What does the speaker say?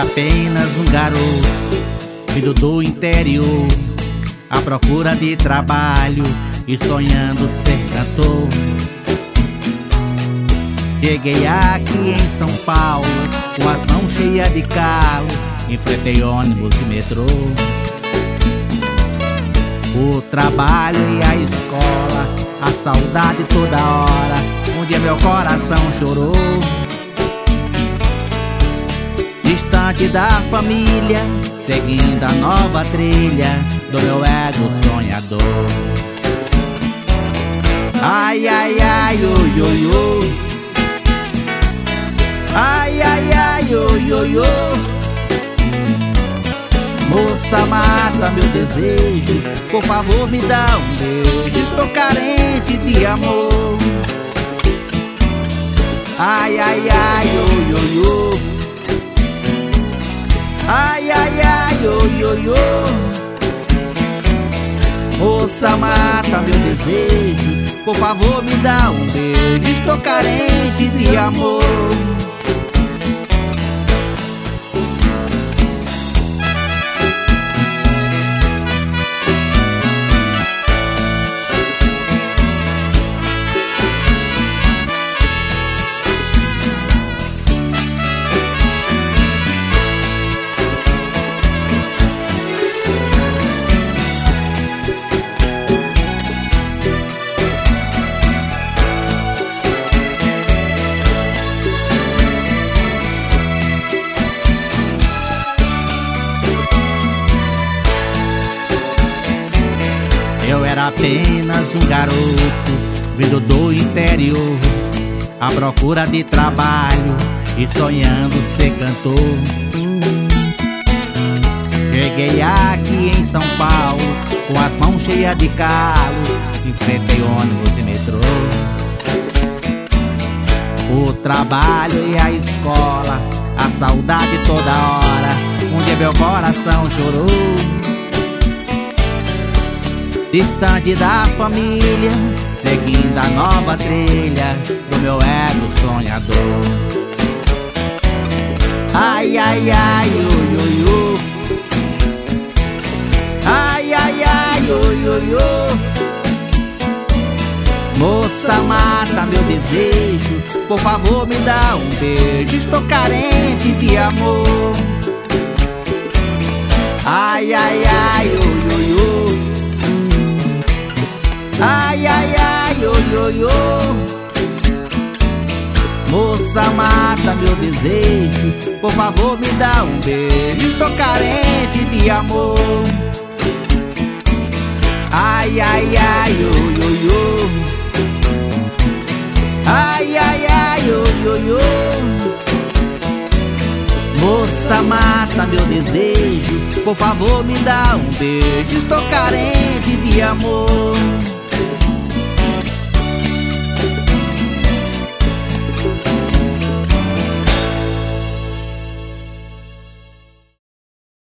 apenas um garoto, vindo do interior, à procura de trabalho e sonhando ser cantor. Cheguei aqui em São Paulo, com as mãos cheias de calo, enfrentei ônibus e metrô. O trabalho e a escola, a saudade toda hora, um dia meu coração chorou. Distante da família, seguindo a nova trilha do meu ego sonhador. Ai, ai, ai, oi, oi, oi. Ai, ai, ai, oi, oi, oi. Moça, mata meu desejo, por favor me dá um beijo, estou carente de amor. Ai, ai, ai, oi, oi, oi. Ai, ai, ai, oi, oi, oi. Moça, mata meu desejo, por favor me dá um beijo, estou carente de amor. Eu era apenas um garoto, vindo do interior, à procura de trabalho e sonhando ser cantor. Cheguei aqui em São Paulo, com as mãos cheias de calo, enfrentei ônibus e metrô. O trabalho e a escola, a saudade toda hora, um dia meu coração chorou. Distante da família, seguindo a nova trilha do meu ego sonhador. Ai, ai, ai, oi, oi, oi. Ai, ai, ai, oi, oi, oi. Moça, mata meu desejo, por favor me dá um beijo, estou carente de amor. Ai, ai, ai, oi, oi, oi. Ai, ai, ai, oi, oi, oi. Moça, mata meu desejo, por favor me dá um beijo, estou carente de amor. Ai, ai, ai, oi, oi, oi. Ai, ai, ai, oi, oi, oi. Moça, mata meu desejo, por favor me dá um beijo, estou carente de amor.